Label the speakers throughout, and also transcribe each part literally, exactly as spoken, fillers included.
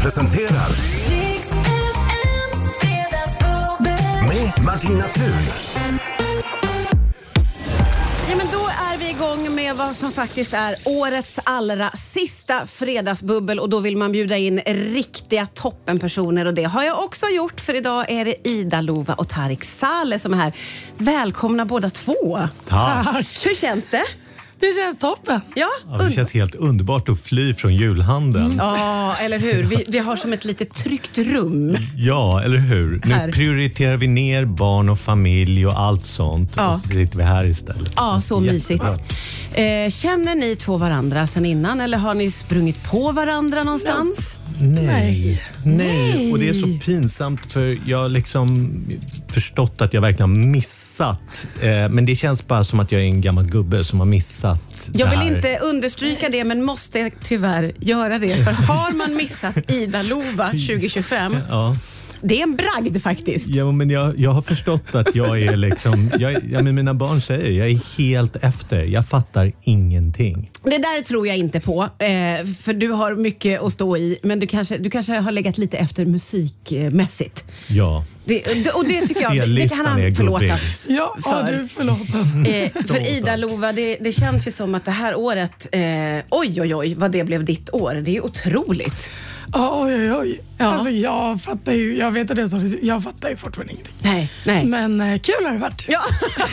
Speaker 1: presenterar med Martina Thun.
Speaker 2: Ja, men då är vi igång med vad som faktiskt är årets allra sista fredagsbubbel, och då vill man bjuda in riktiga toppenpersoner, och det har jag också gjort, för idag är det Ida Lova och Tarik Saleh som är här. Välkomna båda två.
Speaker 3: Tack.
Speaker 2: Hur känns det?
Speaker 3: Det känns toppen.
Speaker 2: Ja,
Speaker 4: ja, det känns helt underbart att fly från julhandeln.
Speaker 2: Mm. Ja, eller hur? Vi, vi har som ett litet tryggt rum.
Speaker 4: Ja, eller hur? Nu
Speaker 2: här
Speaker 4: prioriterar vi ner barn och familj och allt sånt.
Speaker 2: Ja.
Speaker 4: Och så sitter vi här istället.
Speaker 2: Ja, så mysigt. Eh, känner ni två varandra sedan innan, eller har ni sprungit på varandra någonstans?
Speaker 4: Nej.
Speaker 3: Nej.
Speaker 4: Nej. Och det är så pinsamt, för jag har liksom förstått att jag verkligen har missat. Eh, men det känns bara som att jag är en gammal gubbe som har missat.
Speaker 2: Jag vill
Speaker 4: det här.
Speaker 2: inte understryka det, men måste tyvärr göra det. För har man missat Ida Lova tjugo tjugofem,
Speaker 4: Ja.
Speaker 2: det är en bragd faktiskt.
Speaker 4: Ja, men jag, jag har förstått att jag är liksom, jag, ja, men mina barn säger, jag är helt efter. Jag fattar ingenting.
Speaker 2: Det där tror jag inte på, eh, för du har mycket att stå i, men du kanske, du kanske har legat lite efter musikmässigt.
Speaker 4: Ja.
Speaker 2: Det, och det tycker jag, det
Speaker 4: Spellistan
Speaker 2: kan han
Speaker 4: är
Speaker 2: förlåtas
Speaker 3: Ja,
Speaker 2: för.
Speaker 3: ja du förlåten.
Speaker 2: Eh, för Ida Lova, det, det känns ju som att det här året, eh, oj oj oj vad det blev ditt år. Det är ju otroligt.
Speaker 3: Ja, oj, oj, oj.
Speaker 2: Ja.
Speaker 3: Alltså jag fattar ju, jag vet det så jag fattar ju fortfarande ingenting.
Speaker 2: Nej, nej.
Speaker 3: Men eh, kul har det varit.
Speaker 2: Ja.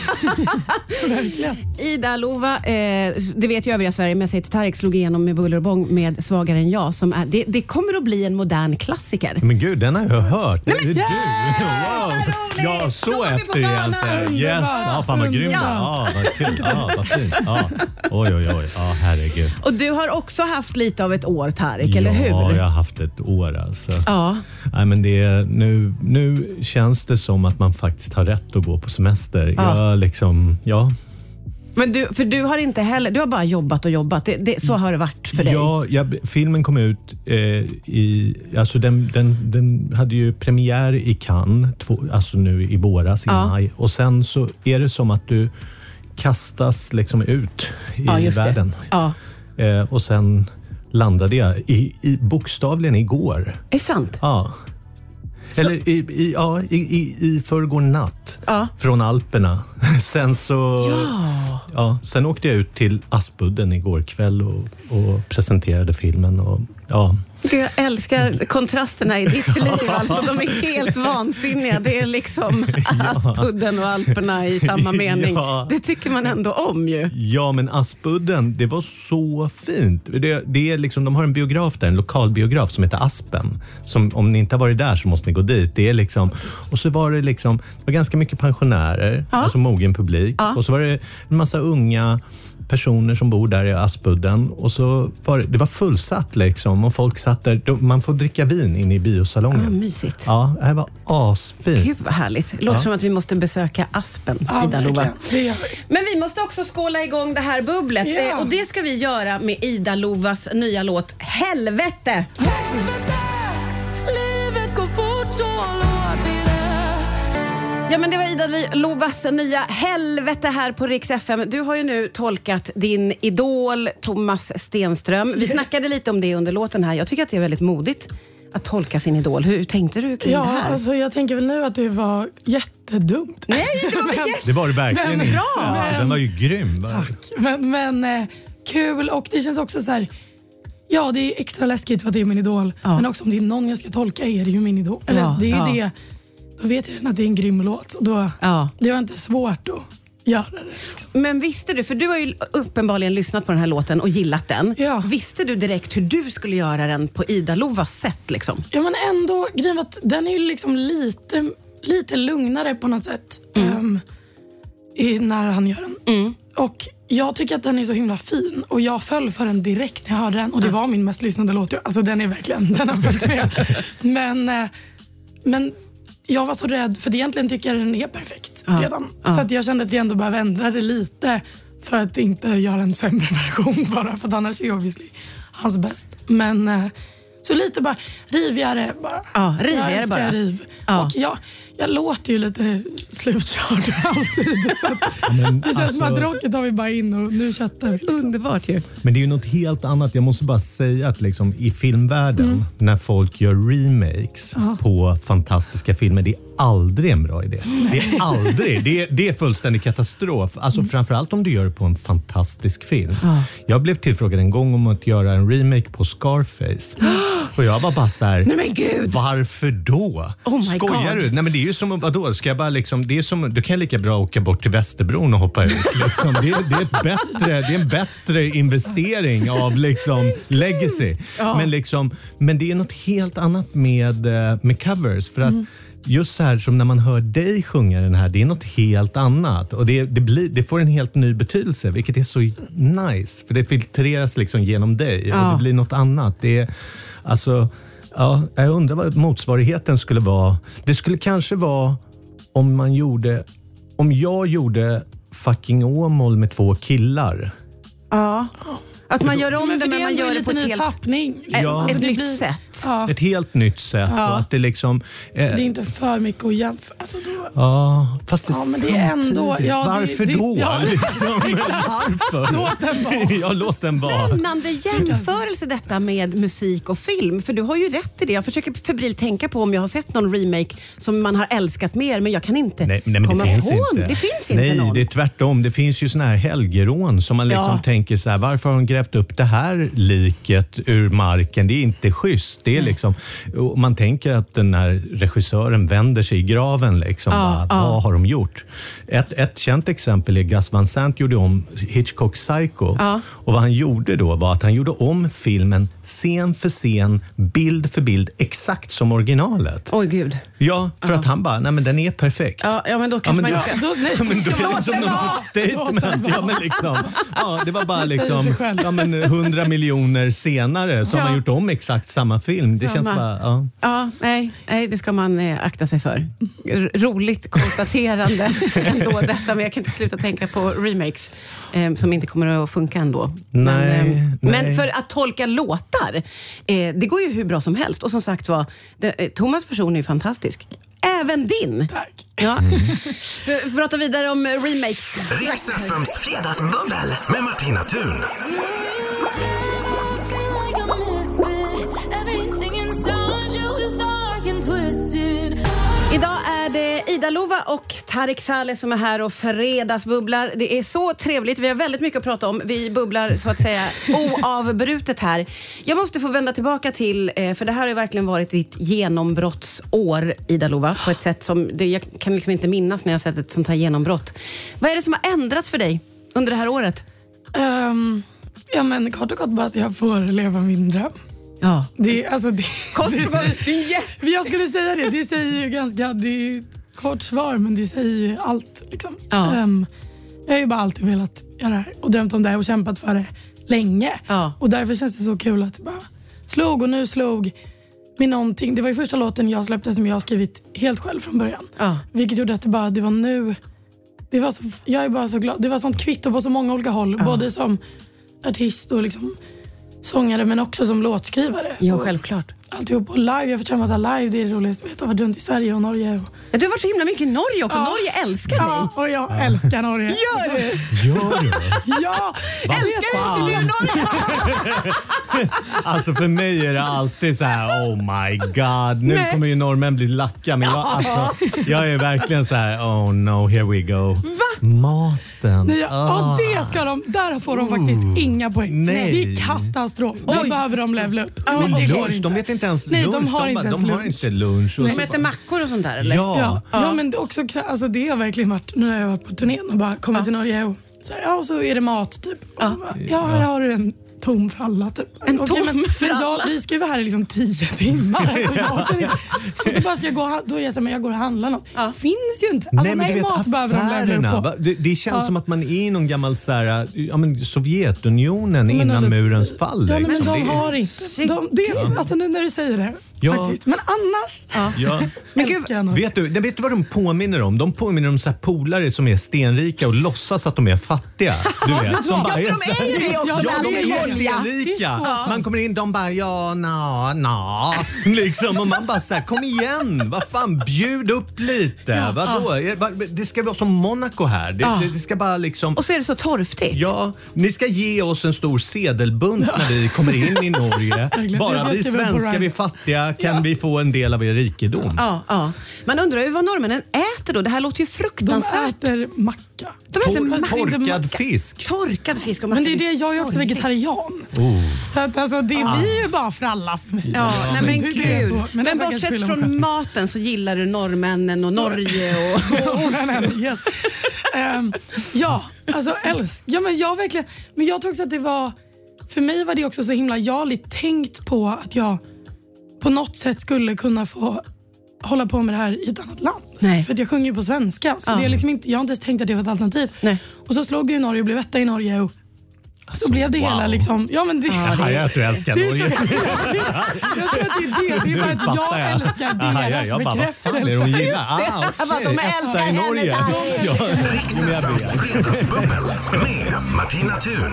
Speaker 3: Verkligen.
Speaker 2: Ida Lova, eh, det vet ju övriga Sverige, men jag säger till Tarik, slog igenom med buller och bång med Svagare än jag, som är, det, det kommer att bli en modern klassiker.
Speaker 4: Men gud, den har jag hört. Nej, men, det är
Speaker 2: Yeah!
Speaker 4: du. Wow.
Speaker 2: Så roligt!
Speaker 4: Ja, så
Speaker 2: Då är vi på
Speaker 4: efter
Speaker 2: banan.
Speaker 4: egentligen. Yes, ja, fan vad grym.
Speaker 2: Ja.
Speaker 4: Ja, vad kul. Ja, vad fint. Ja. Oj, oj, oj. Ja, herregud.
Speaker 2: Och du har också haft lite av ett år, Tarik, eller hur?
Speaker 4: Ja, jag har haft ett år alltså.
Speaker 2: Ja.
Speaker 4: Nej, men det är, nu, nu känns det som att man faktiskt har rätt att gå på semester.
Speaker 2: Ja.
Speaker 4: Jag liksom, ja.
Speaker 2: Men du, för du har inte heller, du har bara jobbat och jobbat. Det, det, så har det varit för dig.
Speaker 4: Ja, jag, filmen kom ut eh, i, alltså den, den, den hade ju premiär i Cannes, två, alltså nu i våras, i
Speaker 2: Ja.
Speaker 4: maj. Och sen så är det som att du kastas liksom ut i
Speaker 2: Ja, just
Speaker 4: världen.
Speaker 2: det. Ja.
Speaker 4: Eh, och sen landade jag i, i bokstavligen igår.
Speaker 2: Är det sant?
Speaker 4: Ja.
Speaker 2: Så-
Speaker 4: Eller i, i, ja, i, i, i förrgår natt
Speaker 2: Ja.
Speaker 4: från Alperna. Sen så
Speaker 2: Ja.
Speaker 4: ja, sen åkte jag ut till Aspudden igår kväll och, och presenterade filmen. Och, ja.
Speaker 2: Jag älskar kontrasterna i ditt liv. Alltså, de är helt vansinniga. Det är liksom Aspudden och Alperna i samma mening.
Speaker 4: Ja.
Speaker 2: Det tycker man ändå om ju.
Speaker 4: ja, men Aspudden, det var så fint. Det, det är liksom, de har en biograf där, en lokal biograf som heter Aspen. Som, om ni inte har varit där så måste ni gå dit. Det är liksom, och så var det liksom, det var ganska mycket pensionärer,
Speaker 2: Ja.
Speaker 4: alltså mogen publik.
Speaker 2: Ja.
Speaker 4: Och så var det en massa unga personer som bor där i Aspudden, och så var det, det var fullsatt liksom, och folk satt där, man får dricka vin in i biosalongen.
Speaker 2: Ja, mysigt.
Speaker 4: Ja, det här var asfint.
Speaker 2: Gud vad härligt. Det låter
Speaker 4: Ja.
Speaker 2: som att vi måste besöka Aspen,
Speaker 3: Ja,
Speaker 2: Ida Lova.
Speaker 3: verkligen. Det gör vi.
Speaker 2: Men vi måste också skåla igång det här bubblet.
Speaker 3: Ja.
Speaker 2: Eh, och det ska vi göra med Ida Lovas nya låt Helvete.
Speaker 3: Livet går fort så låt i det.
Speaker 2: Ja, men det var Ida Lovas nya Helvete här på Rix F M. Du har ju nu tolkat din idol Thomas Stenström. Vi snackade lite om det under låten här. Jag tycker att det är väldigt modigt att tolka sin idol. Hur tänkte du kring
Speaker 3: Ja,
Speaker 2: det här?
Speaker 3: alltså jag tänker väl nu att det var jättedumt.
Speaker 2: Nej, det var jätte...
Speaker 4: Det var det verkligen
Speaker 3: Men
Speaker 4: inte.
Speaker 2: bra.
Speaker 4: Ja,
Speaker 3: Men-
Speaker 4: den var ju grym. va?
Speaker 3: Tack. Men, men eh, kul, och det känns också så här. Ja, det är extra läskigt för att det är min idol.
Speaker 2: Ja.
Speaker 3: Men också om det är någon jag ska tolka är det ju min idol. Eller
Speaker 2: Ja,
Speaker 3: det är ju
Speaker 2: ja.
Speaker 3: det. Då vet jag redan att det är en grym låt. Och då,
Speaker 2: Ja.
Speaker 3: det var inte svårt att göra det. Liksom.
Speaker 2: Men visste du, för du har ju uppenbarligen lyssnat på den här låten och gillat den.
Speaker 3: Ja.
Speaker 2: Visste du direkt hur du skulle göra den på Ida Lovas sätt liksom?
Speaker 3: Ja, men ändå, grejen var att den är ju liksom lite, lite lugnare på något sätt. ehm, i, när han gör den.
Speaker 2: Mm.
Speaker 3: Och jag tycker att den är så himla fin. Och jag föll för den direkt när jag hörde den. Och det var min mest lyssnade låt. Alltså den är verkligen, den har följt med. men, eh, men jag var så rädd, för egentligen tycker jag den är perfekt
Speaker 2: Ja.
Speaker 3: redan.
Speaker 2: Ja.
Speaker 3: Så att jag kände att jag ändå behöver ändra det lite. För att inte göra en sämre version bara. För att annars är obviously hans bäst. Men... Eh, Så lite bara rivigare bara.
Speaker 2: Ja, rivigare
Speaker 3: jag älskar
Speaker 2: bara.
Speaker 3: riv.
Speaker 2: Ja.
Speaker 3: Och jag, jag låter ju lite slutkörd alltid. Så att ja, men, det känns alltså, som att rocket har vi bara in och nu chattar vi. Liksom.
Speaker 2: Underbart ju.
Speaker 4: Men det är ju något helt annat. Jag måste bara säga att liksom, i filmvärlden, mm. när folk gör remakes ja. på fantastiska filmer, det är aldrig en bra idé. Nej. Det är aldrig. Det är, det är fullständig katastrof. Alltså mm. framförallt om du gör det på en fantastisk film. Ja. Jag blev tillfrågad en gång om att göra en remake på Scarface. Och jag var bara så här,
Speaker 2: nej men gud.
Speaker 4: Varför då?
Speaker 2: Oh my
Speaker 4: Skojar
Speaker 2: God.
Speaker 4: du? Nej men det är ju som, vadå? Ska jag bara liksom, det är som, du kan lika bra åka bort till Västerbron och hoppa ut. Liksom. Det, är, det, är ett bättre, det är en bättre investering av liksom legacy. Ja. Men, liksom, men det är något helt annat med, med covers. För att mm. just så här som när man hör dig sjunga den här, det är något helt annat. Och det, det, blir, det får en helt ny betydelse, vilket är så nice. För det filtreras liksom genom dig ja. och det blir något annat. Det är, alltså, ja, jag undrar vad motsvarigheten skulle vara. Det skulle kanske vara om man gjorde, om jag gjorde Fucking Åmål med två killar.
Speaker 2: Ja. Att man gör om
Speaker 3: men
Speaker 2: det, men man gör det på ett helt
Speaker 3: tappning.
Speaker 2: Ja. Ett, ett nytt
Speaker 3: blir,
Speaker 2: sätt.
Speaker 4: Ja. Ett helt nytt sätt. Ja. Och att det liksom... Eh,
Speaker 3: det är inte för mycket att jämföra. Alltså då,
Speaker 4: ja, fast det,
Speaker 3: ja, men det är ändå... Ja,
Speaker 4: varför
Speaker 3: det,
Speaker 4: då?
Speaker 3: Ja,
Speaker 4: liksom, varför?
Speaker 3: Låt den vara.
Speaker 4: Ja, låt den vara.
Speaker 2: Spännande jämförelse detta med musik och film. För du har ju rätt i det. Jag försöker febrilt tänka på om jag har sett någon remake som man har älskat mer, men jag kan inte
Speaker 4: nej, nej, men
Speaker 2: komma
Speaker 4: det finns
Speaker 2: på.
Speaker 4: Inte.
Speaker 2: Det finns inte
Speaker 4: nej,
Speaker 2: någon.
Speaker 4: Det är tvärtom. Det finns ju såna här helgerån som man liksom ja. tänker så här, varför har de grävt upp det här liket ur marken? Det är inte schysst. Det är liksom, man tänker att den här regissören vänder sig i graven liksom.
Speaker 2: Ja,
Speaker 4: bara,
Speaker 2: ja.
Speaker 4: Vad har de gjort? Ett, ett känt exempel är Gus Van Sant gjorde om Hitchcocks Psycho. Ja. Och vad han gjorde då var att han gjorde om filmen scen för scen, bild för bild, exakt som originalet.
Speaker 2: Oj gud.
Speaker 4: Ja, för
Speaker 2: ja.
Speaker 4: att han bara, nej men den är perfekt.
Speaker 2: Ja, ja men då kan ja, man ju...
Speaker 4: Ja, då, nej, men då är det som någon sorts statement. Ja, men liksom, ja, det var bara liksom ja, men hundra miljoner senare som ja. har gjort om exakt samma film. Det samma. känns bara, ja.
Speaker 2: Ja, nej, nej, det ska man eh, akta sig för. R- roligt konstaterande ändå detta, men jag kan inte sluta tänka på remakes eh, som inte kommer att funka ändå.
Speaker 4: Nej,
Speaker 2: men, eh,
Speaker 4: nej.
Speaker 2: men för att tolka låtar, eh, det går ju hur bra som helst. Och som sagt var, det, eh, Thomas version är ju fantastisk. Även din.
Speaker 3: Tack.
Speaker 2: Ja. Mm. Vi pratar vidare om remakes.
Speaker 1: Rix F M:s fredagsbubbel med Martina Thun.
Speaker 2: Idag är det Ida Lova och Tareq Saleh som är här och fredagsbubblar. Det är så trevligt. Vi har väldigt mycket att prata om. Vi bubblar så att säga oavbrutet här. Jag måste få vända tillbaka till, för det här har verkligen varit ditt genombrottsår, Ida Lova, på ett sätt som det, jag kan liksom inte minnas när jag sett ett sånt här genombrott. Vad är det som har ändrats för dig under det här året?
Speaker 3: Um, ja men kort och kort bara att jag får leva min dröm.
Speaker 2: Ja.
Speaker 3: Det, alltså, det,
Speaker 2: kort,
Speaker 3: det, det, jag skulle säga det. Det säger ju ganska, det är ju ett kort svar, men det säger ju allt. Liksom.
Speaker 2: Ja.
Speaker 3: Um, jag har ju bara alltid velat göra det här och drömt om det här och kämpat för det länge.
Speaker 2: Ja.
Speaker 3: Och därför känns det så kul att det bara slog och nu slog med någonting. Det var ju första låten jag släppte som jag har skrivit helt själv från början.
Speaker 2: Ja.
Speaker 3: Vilket gjorde att det bara, det var nu. Det var så, jag är bara så glad. Det var sånt kvitto på så många olika håll. Ja. Både som artist och liksom sångare, men också som låtskrivare.
Speaker 2: Ja, självklart.
Speaker 3: Alltihop och live, jag får köra massa live. Det är det roligaste. Jag vet, jag har varit runt i Sverige och Norge. Och...
Speaker 2: Ja, du har varit så himla mycket i Norge också. Ja. Norge älskar dig.
Speaker 3: Ja, och jag ja. älskar Norge.
Speaker 2: Gör du?
Speaker 4: Gör du?
Speaker 3: Ja,
Speaker 2: älskar du inte Norge?
Speaker 4: Alltså för mig är det alltid så här, oh my god, nu Nej. kommer ju norrmän bli lacka. Men jag, alltså, jag är verkligen så här, oh no, here we go.
Speaker 2: Va?
Speaker 4: Maten.
Speaker 3: Nej, ja,
Speaker 4: ah.
Speaker 3: och det ska de, där får de faktiskt uh, inga poäng.
Speaker 4: Nej.
Speaker 3: Det är katastrof. Då
Speaker 2: Oj,
Speaker 3: behöver de levla upp.
Speaker 4: Men
Speaker 3: Men det
Speaker 4: lunch,
Speaker 3: går inte.
Speaker 4: de vet inte ens
Speaker 3: Nej,
Speaker 4: lunch.
Speaker 3: de har
Speaker 4: de,
Speaker 3: inte ens
Speaker 4: de har
Speaker 3: lunch.
Speaker 4: inte lunch. Och
Speaker 2: de
Speaker 4: så
Speaker 2: äter mackor och sånt där, eller?
Speaker 4: Ja.
Speaker 3: Ja,
Speaker 2: ja.
Speaker 3: ja men det, också, alltså, det har verkligen varit, nu har jag varit på turnén och bara kommit ja. till Norge och så, här, ja, och så är det mat typ. Och
Speaker 2: ja.
Speaker 3: Så bara, ja, här har du en tom för alla typ.
Speaker 2: En tom
Speaker 3: Okej, men,
Speaker 2: för
Speaker 3: men
Speaker 2: alla?
Speaker 3: jag, vi ska ju vara här i liksom tio timmar. Alltså, jag kan inte. Och så bara ska jag gå, då är jag så här, men jag går och handlar något.
Speaker 2: Ja.
Speaker 3: Finns ju inte. Alltså, nej,
Speaker 4: men
Speaker 3: nej,
Speaker 4: du vet,
Speaker 3: mat behöver de lämna upp på.
Speaker 4: Det, det känns
Speaker 3: ja.
Speaker 4: som att man är i någon gammal så här, ja, men Sovjetunionen men innan
Speaker 3: det,
Speaker 4: murens fall.
Speaker 3: Ja, men
Speaker 4: liksom.
Speaker 3: de
Speaker 4: det,
Speaker 3: har inte. De, det, alltså nu när du säger det.
Speaker 4: Ja.
Speaker 3: faktiskt. Men annars...
Speaker 2: Ja.
Speaker 4: Ja.
Speaker 2: Men gud,
Speaker 4: Vet du, vet du vad de påminner om? De påminner om så här polare som är stenrika och låtsas att de är fattiga. Du vet, som bara
Speaker 2: ja, för de är ju det också.
Speaker 4: Ja, de
Speaker 2: med all
Speaker 4: är
Speaker 2: olja.
Speaker 4: stenrika. Man kommer in, de bara ja, na, na. Liksom, och man bara så här, kom igen, vad fan, bjud upp lite. Ja, vadå? Ja. Det ska vara som Monaco här. Det,
Speaker 2: Ja.
Speaker 4: det, det ska bara liksom...
Speaker 2: Och så är det så torftigt.
Speaker 4: Ja, ni ska ge oss en stor sedelbunt när vi kommer in i Norge. Bara vi svenskar, vi fattiga, kan ja. vi få en del av er rikedom.
Speaker 2: Ja, ja. Man undrar ju vad norrmännen äter då. Det här låter ju fruktansvärt.
Speaker 3: De äter macka.
Speaker 2: De äter
Speaker 4: Tor-
Speaker 2: macka.
Speaker 4: torkad
Speaker 2: macka.
Speaker 4: fisk.
Speaker 2: Torkad fisk och macka.
Speaker 3: Men det är det, jag är också
Speaker 2: sorgligt.
Speaker 3: vegetarian.
Speaker 4: Oh.
Speaker 3: Så att alltså, det
Speaker 2: Ah.
Speaker 3: blir ju bara för alla för mig.
Speaker 2: Ja, nej, men
Speaker 3: det är det.
Speaker 2: gud.
Speaker 3: Men
Speaker 2: Men,
Speaker 3: det kan
Speaker 2: bortsett
Speaker 3: skylla mig
Speaker 2: från
Speaker 3: själv.
Speaker 2: maten så gillar du norrmännen och Norge och, och ost.
Speaker 3: Nej, nej, yes. um, ja, alltså älsk. Ja, men jag verkligen. Men jag tror också att det var, för mig var det också så himla, jag har aldrig tänkt på att jag på något sätt skulle kunna få hålla på med det här i ett annat land.
Speaker 2: Nej.
Speaker 3: För att jag sjunger ju på svenska. Så
Speaker 2: Ja.
Speaker 3: det är liksom inte, jag har inte ens tänkt att det var ett alternativ.
Speaker 2: Nej.
Speaker 3: Och så slog jag i Norge och blev etta i Norge. Och så blev det
Speaker 4: wow.
Speaker 3: hela liksom. Ja, men det,
Speaker 4: Jaha, jag tror jag älskar
Speaker 3: det är
Speaker 4: Norge.
Speaker 3: så, jag tror att det är det. Det är bara att jag älskar
Speaker 4: Aha,
Speaker 3: deras
Speaker 4: ja, jag bara, vad fan är det
Speaker 3: bekräftelse.
Speaker 4: hon gillar? Ah,
Speaker 2: Jag bara, de
Speaker 4: okej,
Speaker 2: älskar
Speaker 4: etta i
Speaker 2: henne
Speaker 4: Norge.
Speaker 2: där.
Speaker 4: Ja, jo, men jag
Speaker 1: Riks-F M's
Speaker 4: vet.
Speaker 1: fredagsbubbel med Martina Thun.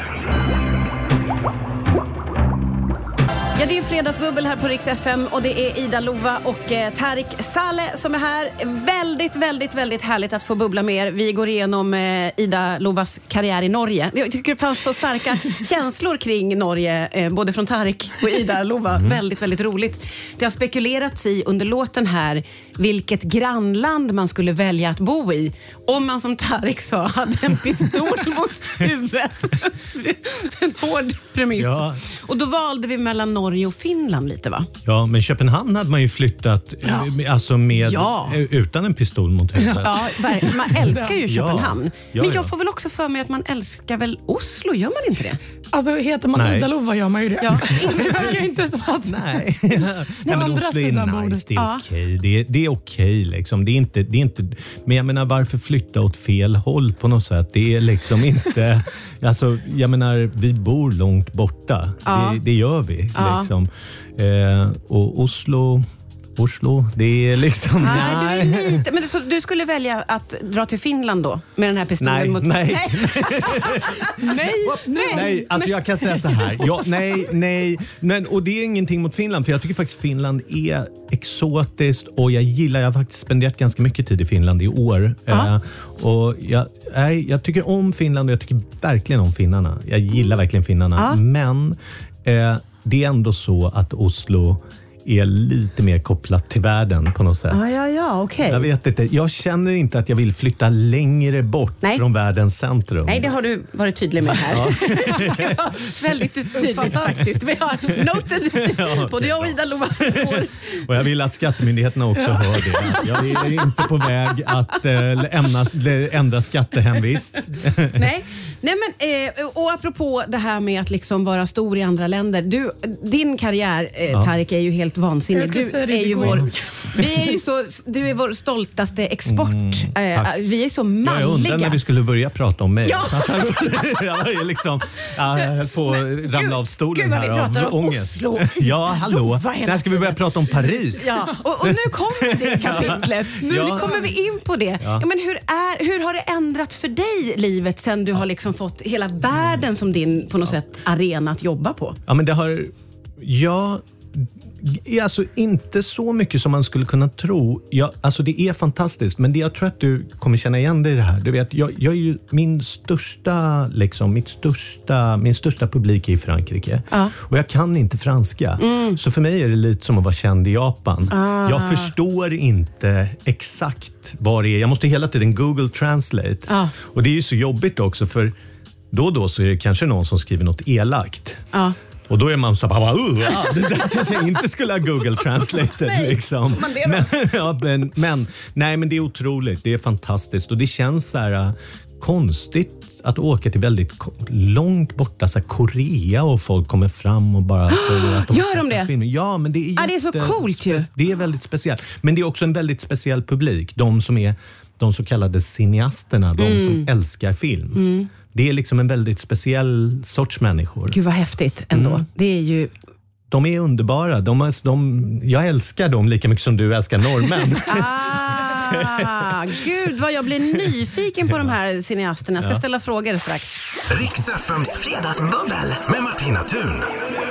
Speaker 2: Ja, det är fredagsbubbel här på Riks F M och det är Ida Lova och eh, Tarik Saleh som är här. Väldigt, väldigt, väldigt härligt att få bubbla med er. Vi går igenom eh, Ida Lovas karriär i Norge. Jag tycker det fanns så starka känslor kring Norge, eh, både från Tarik och Ida Lova. Mm. Väldigt, väldigt roligt. Det har spekulerats i under låten här vilket grannland man skulle välja att bo i. Om man som Tarik sa hade en pistol mot huvudet. En hård premiss.
Speaker 4: Ja.
Speaker 2: Och då valde vi mellan Norge och Finland lite, va?
Speaker 4: Ja, men Köpenhamn hade man ju flyttat
Speaker 2: Ja.
Speaker 4: eh, alltså med,
Speaker 2: Ja.
Speaker 4: eh, utan en pistol mot huvudet.
Speaker 2: Ja, verkligen. Man älskar ju
Speaker 4: Ja.
Speaker 2: Köpenhamn.
Speaker 4: Ja,
Speaker 2: Men jag
Speaker 4: ja.
Speaker 2: får väl också för mig att man älskar väl Oslo, gör man inte det?
Speaker 3: Alltså heter man
Speaker 4: Nej.
Speaker 3: Ida Lova gör man ju det.
Speaker 2: Ja.
Speaker 3: Det verkar inte som att...
Speaker 4: Nej, Nej men
Speaker 3: andra
Speaker 4: Oslo
Speaker 3: sidan
Speaker 4: är
Speaker 3: bordet.
Speaker 4: nice, det är
Speaker 2: Ja.
Speaker 4: okej. Det är, det är okej liksom. Det är inte, det är inte, men jag menar varför flytta åt fel håll på något sätt? Det är liksom inte, alltså jag menar vi bor långt borta.
Speaker 2: Ja.
Speaker 4: Det, det gör vi
Speaker 2: Ja.
Speaker 4: liksom. Eh, och Oslo, Oslo, det är liksom,
Speaker 2: Nej,
Speaker 4: nej.
Speaker 2: du är lite. Men du, så, du skulle välja att dra till Finland då? Med den här pistolen
Speaker 4: Nej,
Speaker 2: mot...
Speaker 4: nej.
Speaker 3: Nej, nej.
Speaker 4: Nej, alltså jag kan säga så här. Ja, nej, nej. Men, och det är ingenting mot Finland, för jag tycker faktiskt Finland är exotiskt och jag gillar, jag har faktiskt spenderat ganska mycket tid i Finland i år.
Speaker 2: Ja.
Speaker 4: Eh, och jag, nej, jag tycker om Finland och jag tycker verkligen om finnarna. Jag gillar verkligen finnarna.
Speaker 2: Ja.
Speaker 4: Men eh, det är ändå så att Oslo är lite mer kopplat till världen på något sätt.
Speaker 2: Ja, ja, ja, okej.
Speaker 4: Jag vet inte. Jag känner inte att jag vill flytta längre bort
Speaker 2: Nej.
Speaker 4: från världens centrum.
Speaker 2: Nej, det har du varit tydlig med här. Ja. Väldigt tydligt faktiskt. Vi har noted,
Speaker 4: Ja,
Speaker 2: både jag och Ida Lova.
Speaker 4: Och jag vill att skattemyndigheterna också hör det. Jag är inte på väg att äh, ämna, ändra skattehemvist.
Speaker 2: Nej, Nej men, eh, och apropå det här med att liksom vara stor i andra länder. Du, din karriär, eh,
Speaker 4: Ja.
Speaker 2: Tarik, är ju helt vansinnig.
Speaker 3: Jag ska
Speaker 2: Du
Speaker 3: säga det,
Speaker 2: är
Speaker 3: det
Speaker 2: ju
Speaker 3: går
Speaker 2: vår,
Speaker 3: inte.
Speaker 2: vi är ju så, du är vår stoltaste export.
Speaker 4: Mm,
Speaker 2: eh,
Speaker 4: tack.
Speaker 2: vi är så
Speaker 4: Jag undrar
Speaker 2: manliga.
Speaker 4: när vi skulle börja prata om mig.
Speaker 2: Ja.
Speaker 4: Så att jag är liksom, jag höll på att ramla av stolen
Speaker 2: gud vad vi
Speaker 4: här
Speaker 2: pratar
Speaker 4: av
Speaker 2: om
Speaker 4: ångest.
Speaker 2: Oslo.
Speaker 4: Ja, hallå.
Speaker 2: Lova hela
Speaker 4: När ska vi börja prata om Paris?
Speaker 2: Ja, och, och nu kommer det kapitlet. Nu
Speaker 4: Ja.
Speaker 2: kommer vi in på det. Ja.
Speaker 4: Ja.
Speaker 2: men hur, är, hur har det ändrats för dig, livet, sen du har liksom fått hela världen som din på något sätt arena att jobba på?
Speaker 4: Ja, men det har... Ja... Alltså inte så mycket som man skulle kunna tro. Jag, alltså det är fantastiskt, men det jag tror att du kommer känna igen dig i det här. Du vet, jag, jag är ju min största, liksom, mitt största, min största publik är i Frankrike.
Speaker 2: Ja.
Speaker 4: Och jag kan inte franska. Mm. Så för mig är det lite som att vara känd i Japan.
Speaker 2: Ah.
Speaker 4: Jag förstår inte exakt vad det är. Jag måste hela tiden Google Translate.
Speaker 2: Ja.
Speaker 4: Och det är ju så jobbigt också, för då och då så är det kanske någon som skriver något elakt.
Speaker 2: Ja.
Speaker 4: Och då är man så bara, uh, ja, det där kanske jag inte skulle ha Google Translated.
Speaker 2: Nej,
Speaker 4: liksom.
Speaker 2: men det
Speaker 4: men, ja, men, men, nej, men det är otroligt, det är fantastiskt. Och det känns så här uh, konstigt att åka till väldigt ko- långt borta, så här Korea, och folk kommer fram och bara säger att de
Speaker 2: Gör de
Speaker 4: sett
Speaker 2: det?
Speaker 4: filmen. Ja, men det är,
Speaker 2: Ja, det är så
Speaker 4: jätte-
Speaker 2: coolt ju.
Speaker 4: Det är väldigt speciellt. Men det är också en väldigt speciell publik. De som är de så kallade cineasterna, de
Speaker 2: Mm.
Speaker 4: som älskar film. Det är liksom en väldigt speciell sorts människor.
Speaker 2: Gud vad häftigt ändå.
Speaker 4: Mm.
Speaker 2: Det är ju
Speaker 4: De är underbara. De är, de, jag älskar dem lika mycket som du älskar norrmän.
Speaker 2: Ah, gud vad jag blir nyfiken på de här cineasterna. Jag ska
Speaker 4: Ja.
Speaker 2: ställa frågor strax.
Speaker 1: Riks F M:s fredagsbubbel med Martina Thun.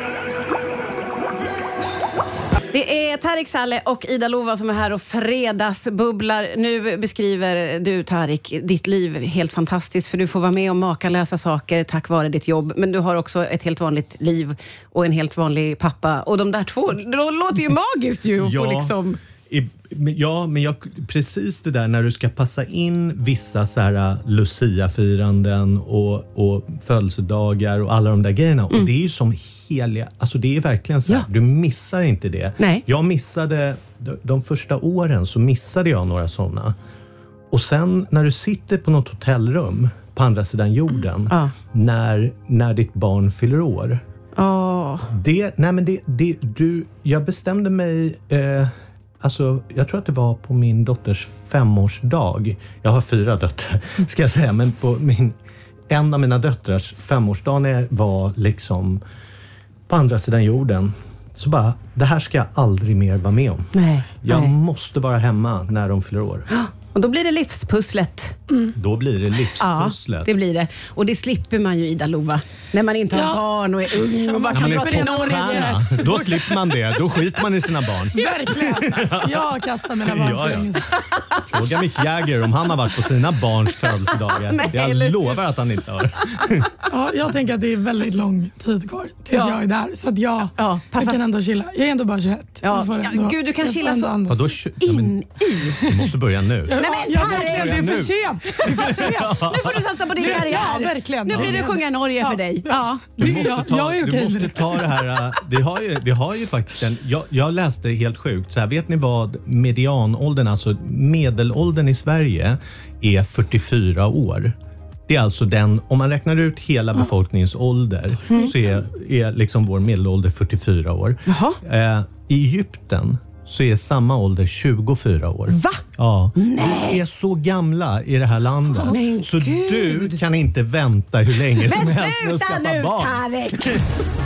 Speaker 2: Det är Tarik Saleh och Ida Lova som är här och fredagsbubblar. Nu beskriver du, Tarik, ditt liv helt fantastiskt, för du får vara med om makalösa saker tack vare ditt jobb. Men du har också ett helt vanligt liv och en helt vanlig pappa. Och de där två, det låter ju magiskt ju att
Speaker 4: Ja.
Speaker 2: få liksom...
Speaker 4: I, ja, men jag, precis det där när du ska passa in vissa så här Lucia-firanden och, och födelsedagar och alla de där grejerna. Mm. Och det är ju som heliga, alltså det är verkligen så här, ja. Du missar inte det.
Speaker 2: Nej.
Speaker 4: Jag missade, de, de första åren så missade jag några sådana. Och sen när du sitter på något hotellrum på andra sidan jorden,
Speaker 2: Ja.
Speaker 4: när, när ditt barn fyller år.
Speaker 2: Åh.
Speaker 4: Det, nej men det, det, du, jag bestämde mig... Eh, Alltså, jag tror att det var på min dotters femårsdag. Jag har fyra döttrar, ska jag säga. Men på min, en av mina döttrars femårsdag var liksom på andra sidan jorden. Så bara, det här ska jag aldrig mer vara med om.
Speaker 2: Nej,
Speaker 4: jag
Speaker 2: nej.
Speaker 4: måste vara hemma när de fyller år.
Speaker 2: Och då blir det livspusslet.
Speaker 3: Mm.
Speaker 4: Då blir det livspusslet.
Speaker 2: Ja, det blir det. Och det slipper man ju, Ida Lova. När man inte har
Speaker 3: Ja.
Speaker 2: barn och är ung och bara
Speaker 4: När
Speaker 2: kan
Speaker 4: man är
Speaker 2: prata i
Speaker 4: toppstjärna,
Speaker 2: Norge.
Speaker 4: då slipper man det. Då skiter man i sina barn.
Speaker 3: Verkligen. Jag kastar mina barn
Speaker 4: Ja,
Speaker 3: för
Speaker 4: ja.
Speaker 3: länge sedan.
Speaker 4: Fråga Mick Jagger om han har varit på sina barns födelsedagar.
Speaker 2: Nej, eller
Speaker 4: Jag
Speaker 2: hur?
Speaker 4: lovar att han inte har.
Speaker 3: Ja, jag tänker att det är väldigt lång tid kvar tills
Speaker 2: Ja.
Speaker 3: jag är där. Så att jag,
Speaker 2: Ja, passa-
Speaker 3: jag kan ändå chilla. Jag är ändå bara tjugoett.
Speaker 2: Ja.
Speaker 3: Jag får
Speaker 2: Ja,
Speaker 3: ändå,
Speaker 2: gud, du kan
Speaker 3: jag får
Speaker 2: chilla
Speaker 3: ändå
Speaker 2: så
Speaker 3: andas.
Speaker 4: Vadå? Ja, men,
Speaker 2: In i.
Speaker 4: du måste börja nu.
Speaker 3: Ja,
Speaker 2: Nej, men
Speaker 3: ja,
Speaker 2: Tarik,
Speaker 3: verkligen, det är
Speaker 4: nu.
Speaker 3: för sent. Det är för sent.
Speaker 2: Nu får du satsa på din
Speaker 3: Nu-
Speaker 2: karriär.
Speaker 3: ja, verkligen.
Speaker 2: Nu blir det
Speaker 3: Ja.
Speaker 2: sjunga Norge
Speaker 3: Ja.
Speaker 2: för dig. Ja.
Speaker 4: Du måste
Speaker 3: Jag-
Speaker 4: ta,
Speaker 3: jag är
Speaker 4: du
Speaker 3: okej med
Speaker 4: måste
Speaker 3: det.
Speaker 4: ta det här. äh, Vi har ju, vi har ju faktiskt en... Jag, jag läste helt sjukt. Så här, vet ni vad medianåldern, alltså medelåldern i Sverige är fyrtiofyra år. Det är alltså den, om man räknar ut hela befolkningens ålder så är, är liksom vår medelålder fyrtiofyra år.
Speaker 2: Jaha.
Speaker 4: Eh, I Egypten så är samma ålder tjugofyra år.
Speaker 2: Va?
Speaker 4: Ja. Vi är så gamla i det här landet.
Speaker 2: Men
Speaker 4: så
Speaker 2: Gud.
Speaker 4: du kan inte vänta hur länge som
Speaker 2: Men
Speaker 4: helst med att
Speaker 2: sluta
Speaker 4: skaffa
Speaker 2: nu,
Speaker 4: barn.
Speaker 2: Tarik!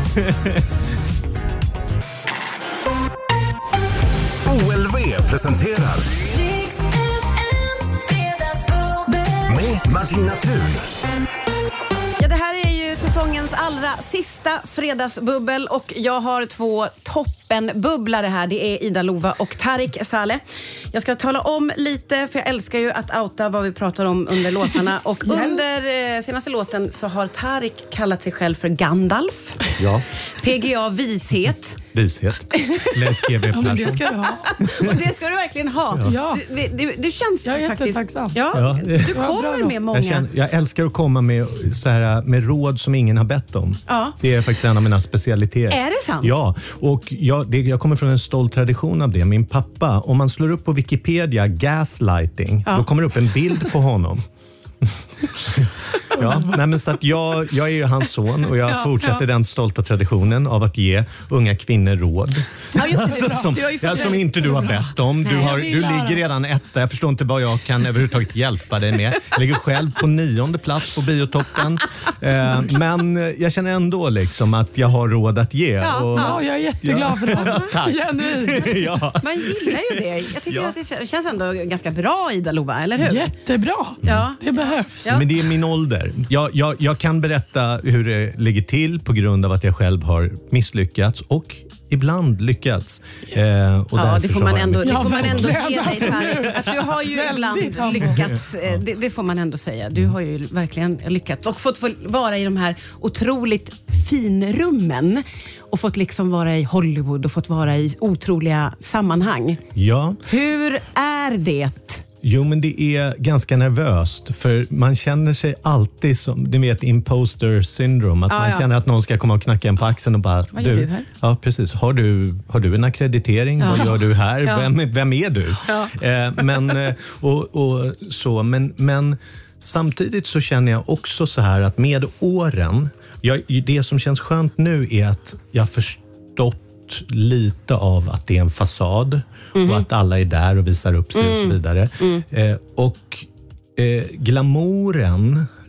Speaker 1: O L V presenterar
Speaker 5: Riks F M:s fredagsbubbel.
Speaker 1: med Martina Thun.
Speaker 2: Ja, det här är ju säsongens allra sista fredagsbubbel och jag har två toppenbubblare här. Det är Ida Lova och Tarik Saleh. Jag ska tala om lite, för jag älskar ju att outa vad vi pratar om under låtarna. Och under eh, senaste låten så har Tarik kallat sig själv för Gandalf.
Speaker 4: Ja,
Speaker 2: P G A Vishet.
Speaker 4: vishet. Leif G W
Speaker 3: Ja, men det
Speaker 4: Persson.
Speaker 3: ska du ha.
Speaker 2: Och det ska du verkligen ha.
Speaker 3: Ja.
Speaker 2: Du, du, du känns
Speaker 3: Jag är
Speaker 2: faktiskt...
Speaker 3: jättetacksam.
Speaker 2: Ja,
Speaker 4: Ja.
Speaker 2: du
Speaker 3: Ja, bra
Speaker 2: kommer
Speaker 3: då.
Speaker 2: med många.
Speaker 4: Jag, känner, jag älskar att komma med, så här, med råd som ingen har bett om.
Speaker 2: Ja.
Speaker 4: Det är faktiskt en av mina specialiteter.
Speaker 2: Är det sant?
Speaker 4: Ja, och jag, det, jag kommer från en stolt tradition av det. Min pappa, om man slår upp på Wikipedia gaslighting,
Speaker 2: Ja.
Speaker 4: då kommer det upp en bild på honom. Ja, nej men så att jag, jag är ju hans son och jag
Speaker 2: Ja,
Speaker 4: fortsätter
Speaker 2: ja.
Speaker 4: den stolta traditionen av att ge unga kvinnor råd.
Speaker 2: Ja, just det.
Speaker 4: Alltså, som,
Speaker 2: Du har ju fått
Speaker 4: ja, som
Speaker 2: väldigt-
Speaker 4: inte du har bett om. Du,
Speaker 2: Nej,
Speaker 4: har,
Speaker 3: jag vill
Speaker 4: du
Speaker 3: lära.
Speaker 4: ligger redan etta. Jag förstår inte vad jag kan överhuvudtaget hjälpa dig med. Jag ligger själv på nionde plats på biotoppen. Eh, men jag känner ändå liksom att jag har råd att ge.
Speaker 2: Ja,
Speaker 4: och,
Speaker 3: Ja, jag är jätteglad för det.
Speaker 4: Tack.
Speaker 3: Genuint.
Speaker 4: ja.
Speaker 2: Man gillar ju det. Jag tycker
Speaker 4: Ja.
Speaker 2: att det kän- känns ändå ganska bra, Ida Lova, eller hur?
Speaker 3: Jättebra.
Speaker 2: Ja.
Speaker 3: Det behövs.
Speaker 2: Ja.
Speaker 4: Men det är min ålder. Jag, jag, jag kan berätta hur det ligger till på grund av att jag själv har misslyckats och ibland lyckats. Eh, och
Speaker 2: Ja,
Speaker 4: därför
Speaker 2: det får
Speaker 4: så
Speaker 2: man
Speaker 4: har jag
Speaker 2: ändå, det
Speaker 4: mycket-
Speaker 3: Ja,
Speaker 2: får man ändå ge
Speaker 3: verkligen.
Speaker 2: dig,
Speaker 3: Alltså,
Speaker 2: Tarik. Att du har ju
Speaker 3: Väldigt
Speaker 2: ibland
Speaker 3: humble.
Speaker 2: lyckats. eh, Det, det får man ändå säga. Du har ju verkligen lyckats och fått få vara i de här otroligt finrummen och fått liksom vara i Hollywood och fått vara i otroliga sammanhang.
Speaker 4: Ja.
Speaker 2: Hur är det?
Speaker 4: Jo, men det är ganska nervöst för man känner sig alltid som, ni vet, imposter syndrome. Att
Speaker 2: Ja,
Speaker 4: man
Speaker 2: ja.
Speaker 4: känner att någon ska komma och knacka en på axeln och bara...
Speaker 2: Vad gör du här?
Speaker 4: Ja, precis. Har du, har du en akkreditering?
Speaker 2: Ja.
Speaker 4: Vad gör du här?
Speaker 2: Ja.
Speaker 4: Vem, vem är du?
Speaker 2: Ja.
Speaker 4: Eh, men, eh, och, och så, men, men samtidigt så känner jag också så här att med åren, jag, det som känns skönt nu är att jag förstått lite av att det är en fasad och att alla är där och visar upp sig och så vidare. Eh, och eh, glamouren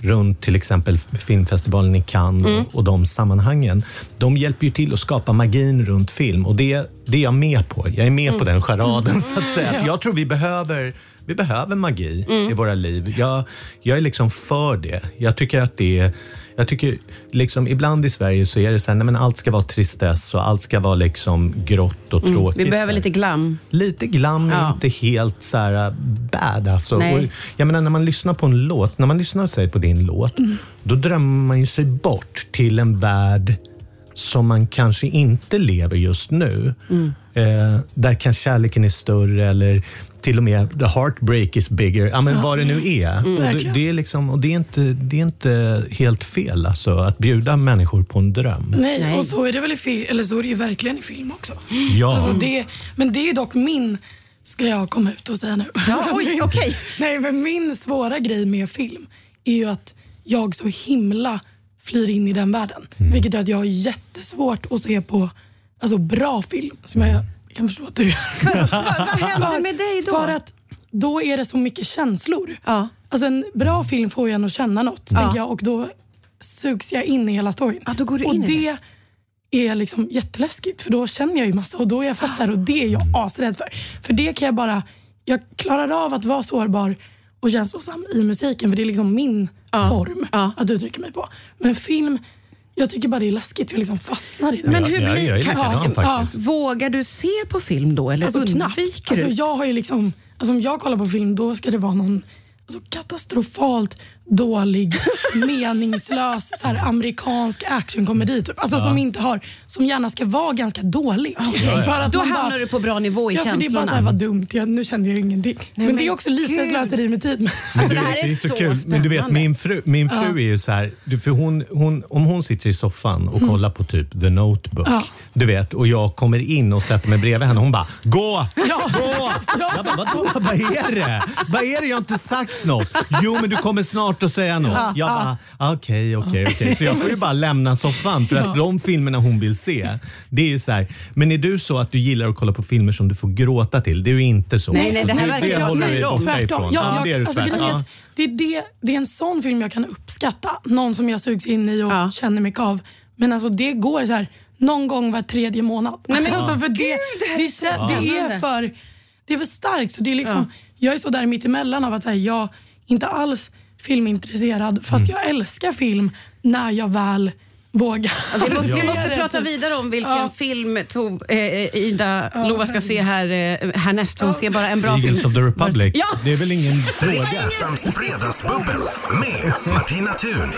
Speaker 4: runt till exempel filmfestivalen i Cannes mm. och, och de sammanhangen. De hjälper ju till att skapa magin runt film och det, det är jag med på. Jag är med mm. på den charaden så att säga. För jag tror vi behöver Vi behöver magi mm. i våra liv. Jag, jag är liksom för det. Jag tycker att det är... Jag tycker liksom ibland i Sverige så är det så här, nej men allt ska vara tristess och allt ska vara liksom grått och tråkigt.
Speaker 2: Mm. Vi behöver
Speaker 4: så
Speaker 2: lite glam.
Speaker 4: Lite glam är
Speaker 2: ja.
Speaker 4: inte helt så här bad alltså. Och jag menar när man lyssnar på en låt, när man lyssnar sig på din låt, mm. då drömmer man ju sig bort till en värld som man kanske inte lever just nu. Mm. Eh, där kanske kärleken är större eller till och med the heartbreak is bigger. Ja, men ja. vad det nu är. Mm. Och det, det är liksom, och det är inte, det är inte helt fel alltså, att bjuda människor på en dröm.
Speaker 3: Nej, Nej. och så är det väl i film, eller så är det ju verkligen i film också.
Speaker 4: Ja.
Speaker 3: Alltså det, men det är dock min, ska jag komma ut och säga nu.
Speaker 2: Ja, oj, okej. Okay.
Speaker 3: Nej, men min svåra grej med film är ju att jag så himla flyr in i den världen. Mm. Vilket gör att jag har jättesvårt att se på alltså, bra film som jag kan förstå att du gör.
Speaker 2: Vad händer med dig då?
Speaker 3: För att då är det så mycket känslor.
Speaker 2: Ja.
Speaker 3: Alltså en bra film får ju en att känna något, ja. tänker jag, och då sugs jag in i hela storyn.
Speaker 2: Ja, då går du
Speaker 3: och
Speaker 2: in
Speaker 3: det,
Speaker 2: i
Speaker 3: det är liksom jätteläskigt, för då känner jag ju massa och då är jag fast där och det är jag asrädd för. För det kan jag bara, jag klarar av att vara sårbar och känslosam i musiken, för det är liksom min ja. form ja. att uttrycka mig på. Men film, jag tycker bara det är läskigt för jag liksom fastnar i det.
Speaker 2: Men hur
Speaker 4: ja,
Speaker 2: blir
Speaker 4: jag är likadan,
Speaker 2: ja,
Speaker 4: faktiskt.
Speaker 2: Ja, vågar du se på film då eller
Speaker 3: alltså,
Speaker 2: undviker
Speaker 3: alltså,
Speaker 2: du?
Speaker 3: jag har ju liksom, alltså, om jag kollar på film då ska det vara någon alltså, katastrofalt dålig, meningslös så här, amerikansk actionkomedi typ. Alltså ja. som inte har, som gärna ska vara ganska dålig.
Speaker 2: Okay. Ja, ja. För att då hamnar bara, du på bra nivå i
Speaker 3: ja,
Speaker 2: känslorna.
Speaker 3: Ja, för det är bara så här, vad dumt. Jag, nu kände jag ingenting. Nej, men, men det är också lite Gud. slöseri med tid.
Speaker 2: Alltså det här är,
Speaker 4: det är
Speaker 2: så,
Speaker 4: så kul.
Speaker 2: spännande.
Speaker 4: Men du vet, min fru, min fru ja. är ju så här, för hon, hon, om hon sitter i soffan och mm. kollar på typ The Notebook, ja. du vet, och jag kommer in och sätter mig bredvid henne, hon bara, gå! Ja. Gå! Ja. Jag bara, vadå? Vad är det? Vad är det? Jag har inte sagt något. Jo, men du kommer snart att säga något. Ja. Jag bara, okej, okej, okej. Så jag får ju bara lämna soffan för att ja. de filmerna hon vill se, det är ju så här. Men är du så att du gillar att kolla på filmer som du får gråta till? Det är ju inte så.
Speaker 2: Nej, nej, det här verkar jag
Speaker 4: håller dig borta ifrån.
Speaker 3: Ja,
Speaker 4: ja, det är
Speaker 3: alltså,
Speaker 4: ja.
Speaker 3: det, är det, det är en sån film jag kan uppskatta. Någon som jag sugs in i och
Speaker 2: ja.
Speaker 3: känner mycket av. Men alltså det går så här någon gång var tredje månad. Nej, men alltså, för det, Gud, det, det, känns, ja. det är för det är för starkt. Så det är liksom, ja. jag är så där mitt emellan av att här, jag inte alls filmintresserad fast mm. jag älskar film när jag väl vågar.
Speaker 2: Ja, vi måste, vi måste prata vidare om vilken ja. film tog, eh, Ida ja. Lova ska se här eh, härnäst. Hon ja. ser bara en bra
Speaker 4: Eagles
Speaker 2: film.
Speaker 4: of the Republic.
Speaker 2: Ja.
Speaker 4: Det är väl ingen fråga.
Speaker 1: Fredagsbubbel med Martina Thun.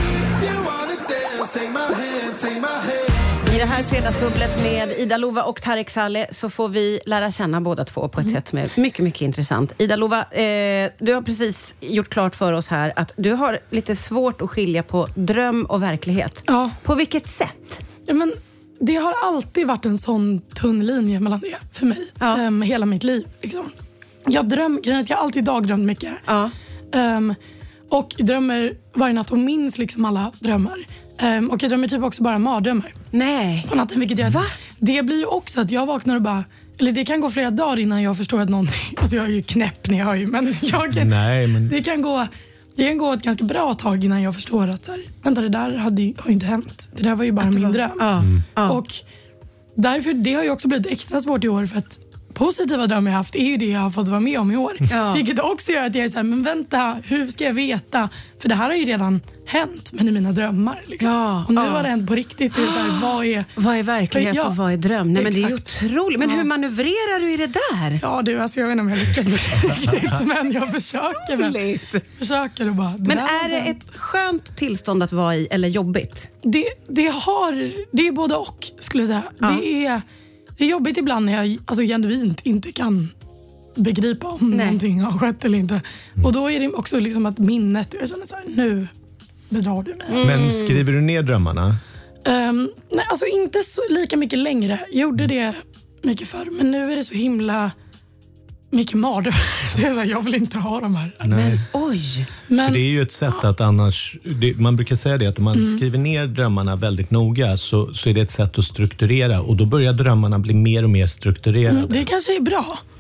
Speaker 2: I det här fredagsbubblet med Ida Lova och Tarek Saleh så får vi lära känna båda två på ett mm. sätt som är mycket, mycket intressant. Ida Lova, eh, du har precis gjort klart för oss här att du har lite svårt att skilja på dröm och verklighet. Ja. På vilket sätt?
Speaker 3: Ja, men det har alltid varit en sån tunn linje mellan det för mig. Ja. Um, hela mitt liv. Liksom. Jag drömmer, jag har alltid dagdrömt mycket. Ja. Um, och drömmer varje natt och minns liksom alla drömmar. Um, och jag drömmer typ också bara mardrömmar.
Speaker 2: Nej.
Speaker 3: På natten, vilket gör, det blir ju också att jag vaknar och bara, eller det kan gå flera dagar innan jag förstår att någonting, alltså jag är ju knäpp när jag har ju, men jag kan,
Speaker 4: Nej, men...
Speaker 3: det kan gå det kan gå ett ganska bra tag innan jag förstår att så här, vänta, det där hade ju, har ju inte hänt. Det där var ju bara att min var... dröm.
Speaker 2: Mm.
Speaker 3: Och därför, det har ju också blivit extra svårt i år för att positiva drömmar jag haft är ju det jag har fått vara med om i år. Ja. Vilket också gör att jag är så här, men vänta, hur ska jag veta? För det här har ju redan hänt, men i mina drömmar. Liksom. Ja, och nu ja. har det hänt på riktigt. Det är så här, vad, är,
Speaker 2: vad är verklighet ja, och vad är dröm? Nej, men det är ju otroligt. Men
Speaker 3: ja.
Speaker 2: hur manövrerar du i det där?
Speaker 3: Ja, du, alltså, jag vet inte om jag lyckas med det riktigt, men jag försöker. Men, försöker och bara,
Speaker 2: men är det ett skönt tillstånd att vara i eller jobbigt?
Speaker 3: Det, det, har, det är både och, skulle jag säga. Ja. Det är... Det är jobbigt ibland när jag alltså, genuint inte kan begripa om Nej. någonting har skett eller inte. Mm. Och då är det också liksom att minnet, jag känner så här, nu bedrar du mig.
Speaker 4: Mm. Men skriver du ner drömmarna?
Speaker 3: Um, nej, alltså inte så lika mycket längre. Jag gjorde det mycket förr, men nu är det så himla mycket mardrömmar. Jag vill inte ha de här.
Speaker 4: Nej.
Speaker 2: Men oj.
Speaker 4: Men, för det är ju ett sätt att annars, det, man brukar säga det att om man mm. skriver ner drömmarna väldigt noga så, så är det ett sätt att strukturera och då börjar drömmarna bli mer och mer strukturerade.
Speaker 3: Mm, det kanske är bra.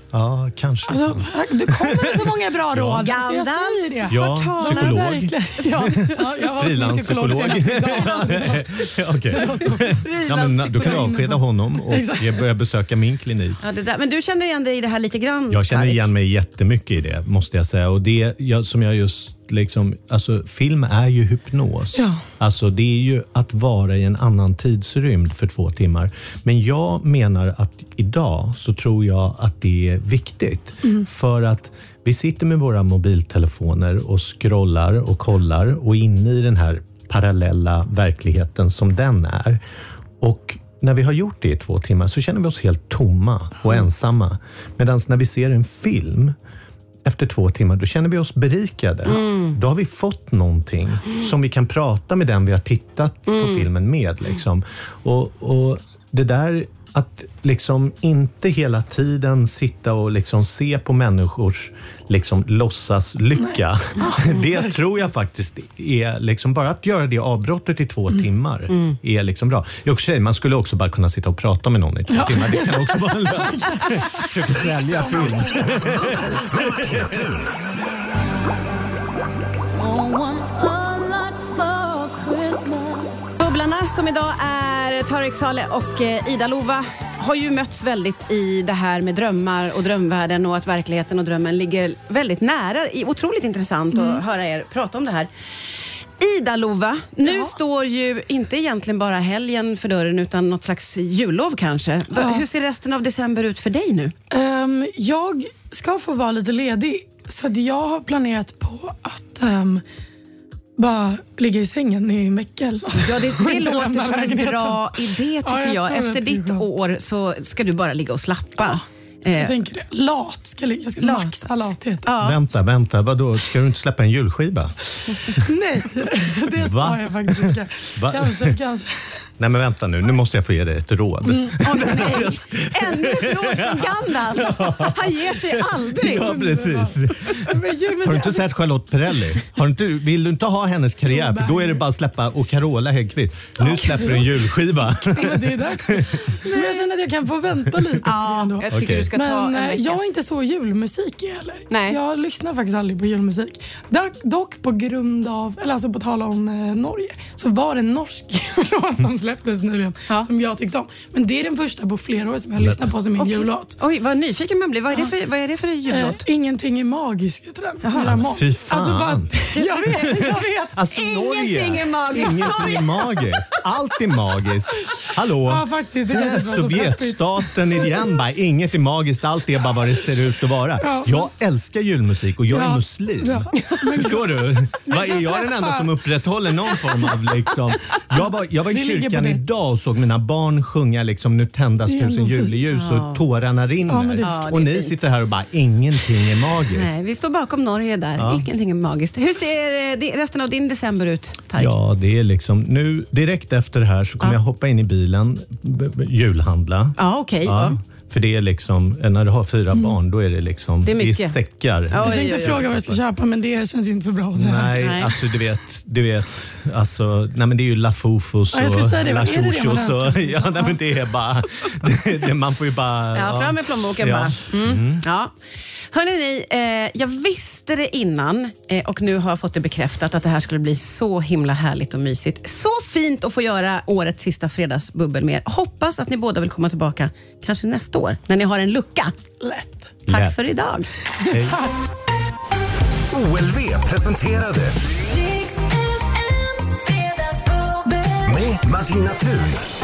Speaker 4: Ja, kanske.
Speaker 3: Alltså, du kommer så många bra råd.
Speaker 2: Gandalf.
Speaker 3: Jag säger det.
Speaker 4: Ja,
Speaker 2: Hört
Speaker 4: psykolog.
Speaker 3: Verkligen. Ja, ja, jag var
Speaker 4: Frilanspsykolog.
Speaker 3: psykolog senast idag.
Speaker 4: Okej. Ja, men då kan du avskeda honom och
Speaker 3: Exakt.
Speaker 4: börja besöka min klinik.
Speaker 2: Ja, det där. Men du känner igen dig i det här lite grann?
Speaker 4: Jag känner
Speaker 2: Tarik?
Speaker 4: igen mig jättemycket i det, måste jag säga. Och det jag, som jag just liksom, alltså film är ju hypnos.
Speaker 3: Ja.
Speaker 4: Alltså det är ju att vara i en annan tidsrymd för två timmar. Men jag menar att idag så tror jag att det är viktigt.
Speaker 3: Mm.
Speaker 4: För att vi sitter med våra mobiltelefoner och scrollar och kollar och inne i den här parallella verkligheten som den är. Och när vi har gjort det i två timmar så känner vi oss helt tomma och ensamma. Medan när vi ser en film efter två timmar, då känner vi oss berikade. Mm. Då har vi fått någonting mm. som vi kan prata med den vi har tittat på mm. filmen med. Liksom. Och, och det där att liksom inte hela tiden sitta och liksom se på människors liksom låtsas lycka. Det tror jag faktiskt är liksom, bara att göra det avbrottet i två mm. timmar mm. är liksom bra. I och för sig, man skulle också bara kunna sitta och prata med någon i två ja. timmar. Det kan också vara en lösning. Försöka sälja film.
Speaker 2: Bubblarna som idag är Tarik Saleh och Ida Lova har ju mötts väldigt i det här med drömmar och drömvärlden och att verkligheten och drömmen ligger väldigt nära. Otroligt intressant mm. att höra er prata om det här. Ida Lova, nu ja. står ju inte egentligen bara helgen för dörren utan något slags jullov kanske. Ja. Hur ser resten av december ut för dig nu?
Speaker 3: Um, jag ska få vara lite ledig så att jag har planerat på att um, bara ligga i sängen i Meckel.
Speaker 2: Ja, det, det låter som en bra idé tycker
Speaker 3: ja, jag.
Speaker 2: jag. Efter ditt år så ska du bara ligga och slappa.
Speaker 3: Ja. Jag tänker det. Lat. Ska jag, jag ska
Speaker 2: lat.
Speaker 3: maxa lathet.
Speaker 2: Ja.
Speaker 4: Vänta, vänta. Vadå? Ska du inte släppa en julskiva?
Speaker 3: Nej, det ska
Speaker 4: Va?
Speaker 3: jag faktiskt inte.
Speaker 4: Va?
Speaker 3: Kanske, kanske.
Speaker 4: Nej, men vänta nu. Nu måste jag få ge dig ett råd.
Speaker 2: Mm. Oh, nej. Ännu ett råd från Gandalf. Han ger sig aldrig.
Speaker 4: Ja, precis. Har du inte sett Charlotte Perrelli? Har du inte, vill du inte ha hennes karriär? För då är det bara att släppa och Carola Häggkvist. Nu släpper du en julskiva.
Speaker 3: Ja, det är dags. Men jag känner att jag kan få vänta lite.
Speaker 2: Ja, jag tycker
Speaker 4: okay.
Speaker 2: du ska ta
Speaker 3: Men
Speaker 2: en veckas.
Speaker 3: jag är inte så julmusik heller.
Speaker 2: Nej.
Speaker 3: Jag lyssnar faktiskt aldrig på julmusik. Dock, dock på grund av, eller alltså på tala om eh, Norge, så var det en norsk låt som släpptes nyligen ja. som jag tyckte om. Men det är den första på flera år som jag lyssnar på som min okay. jullåt.
Speaker 2: Oj, vad nyfiken man blir. Vad är det för, vad är det för jullåt?
Speaker 3: Eh, ingenting är magiskt, heter den.
Speaker 4: Jaha, fy fan.
Speaker 3: Alltså bara, jag vet, jag vet.
Speaker 4: Alltså,
Speaker 2: ingenting
Speaker 4: Norge.
Speaker 2: är magiskt.
Speaker 4: Ingenting är magiskt. Allt är magiskt. Hallå?
Speaker 3: Ja, faktiskt. Det,
Speaker 4: det är Sovjetstaten igen. Bara, inget är magiskt. Allt är bara vad det ser ut att vara. Ja. Jag älskar julmusik och jag är ja. muslim. Ja. Förstår du? Vad är jag den enda som upprätthåller någon form av liksom... Jag var, jag var i kyrkan idag och såg mina barn sjunga liksom Nu tändas tusen juleljus ja. och tårarna rinner. Ja, och ni fint. Sitter här och bara ingenting är magiskt.
Speaker 2: Nej, vi står bakom Norge där. Ja. Ingenting är magiskt. Hur ser resten av din december ut, Tarik?
Speaker 4: Ja, det är liksom nu direkt efter det här så kommer ja. jag hoppa in i bilen, b- b- julhandla.
Speaker 2: Ja, okej. Okay,
Speaker 4: ja.
Speaker 2: ja.
Speaker 4: För det är liksom, när du har fyra mm. barn, då är det liksom, det är,
Speaker 2: mycket.
Speaker 4: Det är säckar.
Speaker 3: Ja, jag tänkte fråga vad jag ska köpa, men det känns ju inte så bra att säga.
Speaker 4: Nej, nej. Alltså du vet, du vet, alltså, nej men det är ju La Fofos och
Speaker 3: ja,
Speaker 4: La Chochos och, ja, nej men det är bara, det, det, man får ju bara...
Speaker 2: Ja, fram med plånboken ja. bara. Mm. Mm. Ja. Hörrni, ni, eh, jag visste det innan eh, och nu har jag fått det bekräftat att det här skulle bli så himla härligt och mysigt. Så fint att få göra årets sista fredagsbubbel med er. Hoppas att ni båda vill komma tillbaka kanske nästa år när ni har en lucka.
Speaker 3: Lätt.
Speaker 2: Tack
Speaker 4: Lätt.
Speaker 2: för idag.
Speaker 4: Hej.
Speaker 1: O L V presenterade
Speaker 5: Riks F M's fredagsbubbel
Speaker 1: med Martina Thun.